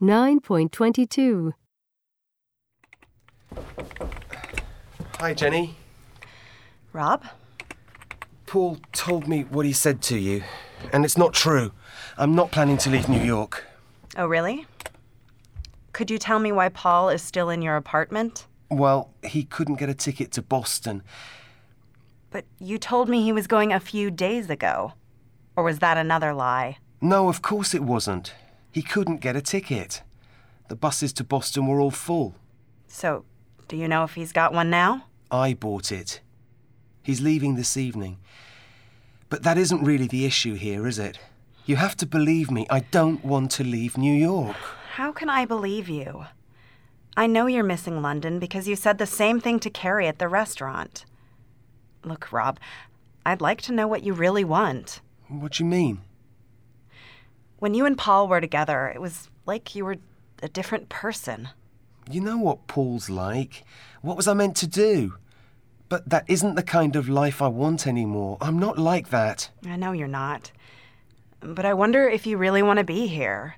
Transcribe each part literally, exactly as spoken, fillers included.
nine point two two. Hi, Jenny. Rob? Paul told me what he said to you, and it's not true. I'm not planning to leave New York. Oh, really? Could you tell me why Paul is still in your apartment? Well, he couldn't get a ticket to Boston. But you told me he was going a few days ago. Or was that another lie? No, of course it wasn't. He couldn't get a ticket. The buses to Boston were all full. So, do you know if he's got one now? I bought it. He's leaving this evening. But that isn't really the issue here, is it? You have to believe me, I don't want to leave New York. How can I believe you? I know you're missing London because you said the same thing to Carrie at the restaurant. Look, Rob, I'd like to know what you really want. What do you mean? When you and Paul were together, it was like you were a different person. You know what Paul's like. What was I meant to do? But that isn't the kind of life I want anymore. I'm not like that. I know you're not. But I wonder if you really want to be here.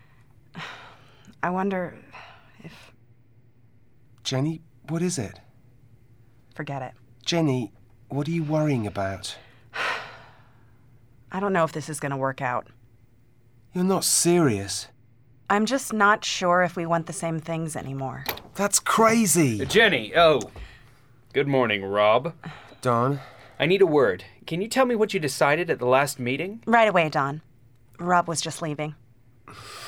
I wonder if... Jenny, what is it? Forget it. Jenny, what are you worrying about? I don't know if this is going to work out. You're not serious. I'm just not sure if we want the same things anymore. That's crazy. Jenny, oh. Good morning, Rob. Don? I need a word. Can you tell me what you decided at the last meeting? Right away, Don. Rob was just leaving.